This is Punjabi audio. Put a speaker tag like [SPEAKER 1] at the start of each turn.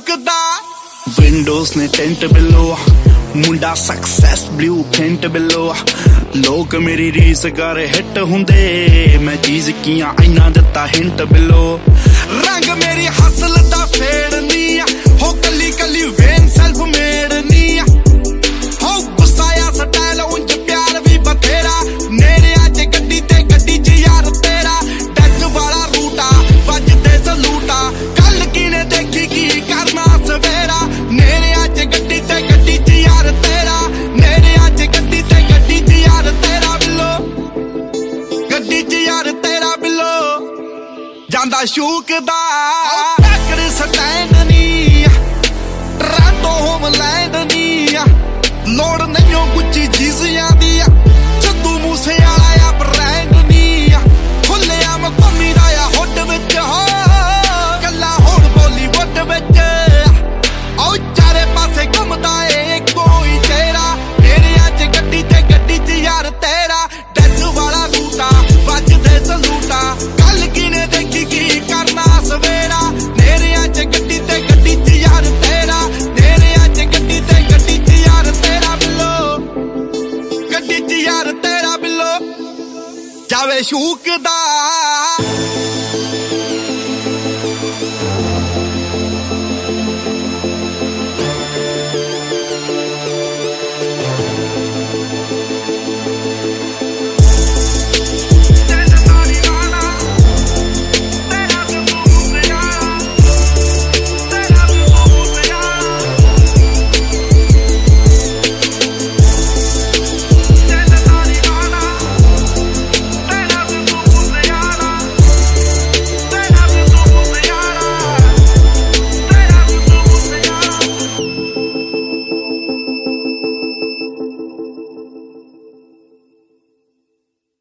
[SPEAKER 1] ਸ਼ੂਕਦਾ ਵਿੰਡੋਜ਼ ਨੇ ਟੈਂਟ ਬਿੱਲੋ ਮੁੰਡਾ ਸਕਸੈਸ ਬਲੂ ਪ੍ਰਿੰਟ ਬਿੱਲੋ ਲੋਕ ਮੇਰੀ ਰੀਸ ਕਰ ਹਿੱਟ ਹੁੰਦੇ ਮੈਂ ਚੀਜ਼ ਕੀਆਂ ਇੰਨਾ ਦਿੱਤਾ ਹਿੰਟ ਬਿੱਲੋ ਰੰਗ ਮੇਰੀ ਹਸਲ ਦਾ ਫੇੜ ਨੀ ਹੋ ਕੱਲੀ ਕੱਲੀ ਵੇਨ ਸੈਲਫ ਮੇਡ ਨੀ ਹੋ ਗੁੱਸਾਇਆ ਸਟਾਈਲ ਉਂਝ ਪਿਆਰ ਵੀ ਬਥੇਰਾ ਨੇੜੇ ਅੱਜ ਗੱਡੀ ਤੇ ਗੱਡੀ ਚ ਯਾਰ ਤੇਰਾ ਡੱਜ ਵਾਲਾ ਰੂਟਾ ਵੱਜਦੇ ਸਲੂਟਾ ਕੱਲ ਕਿਨੇ ਦੇਖੀ ਕੀ ਕਰਨਾ ਸਵੇਰਾ ਨੇੜੇ ਅੱਜ ਗੱਡੀ ਤੇ ਗੱਡੀ ਚ ਯਾਰ ਤੇਰਾ ਨੇੜੇ ਅੱਜ ਗੱਡੀ ਤੇ ਗੱਡੀ ਚ ਯਾਰ ਤੇਰਾ ਬਿੱਲੋ ਗੱਡੀ ਚ ਯਾਰ ਤੇਰਾ ਬਿੱਲੋ ਜਾਂਦਾ ਸ਼ੂਕਦਾ ਟੱਕਰ ਸਟੈਂਡ ਨੀ ਟਰਾਂਟੋ ਹੋਮਲੈਂਡ ਨੀ ਲੋੜ ਨਹੀਂ ਗੁੱਚੀ ਜੀਜ਼ਿਆਂ ਦੀ ਸਿੱਧੂ ਮੂਸੇ ਵਾਲਾ ਆ ਬ੍ਰਾਂਡ ਨੀ ਖੁੱਲਿਆ ਮਕਮੀ ਦਾ ਆ ਹੁੱਡ ਵਿੱਚ ਹੋ ਕੱਲਾ ਹੁਣ ਬਾਲੀਵੁੱਡ ਵਿੱਚ ਉਹ ਚਾਰੇ ਪਾਸੇ ਘੁੰਮਦਾ ਏ ਕੋਈ ਚਿਹਰਾ ਮੇਰੇ ਅੱਜ ਗੱਡੀ ਤੇ ਗੱਡੀ ਚ ਯਾਰ ਤੇਰਾ ਡੱਜ ਵਾਲਾ ਰੂਟਾ ਵੱਜਦੇ ਸਲੂਟਾ ਕੱਲ ਕਿਨੇ ਦੇਖੀ ਕੀ ਕਰਨਾ ਸਵੇਰਾ ਮੇਰੇ ਅੱਜ ਗੱਡੀ ਤੇ ਗੱਡੀ ਚ ਯਾਰ ਤੇਰਾ ਮੇਰੇ ਅੱਜ ਗੱਡੀ ਤੇ ਗੱਡੀ ਚ ਯਾਰ ਤੇਰਾ ਬਿੱਲੋ ਗੱਡੀ ਚ ਯਾਰ ਤੇਰਾ ਬਿੱਲੋ ਜਾਵੇ ਸ਼ੂਕਦਾ